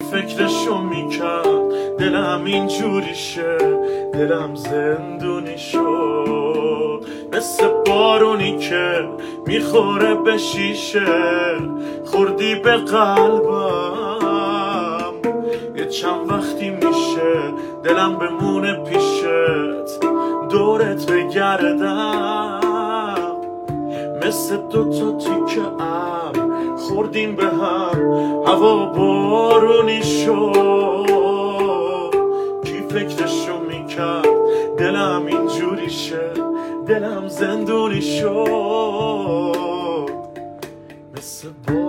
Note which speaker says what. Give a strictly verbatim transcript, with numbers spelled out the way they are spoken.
Speaker 1: فکرشو میکرد دلم اینجوری شه، دلم زندونی شد. مثل بارونی که میخوره به شیشه، خوردی به قلبم. یه چند وقتی میشه دلم بمونه پیشت، دورت بگردم. مثل دوتا تیکه ابر خوردیم به هم، هوا بارونی شد. کی فکرشو میکرد دلم اینجوری شه، دلم زندونی شد. مثل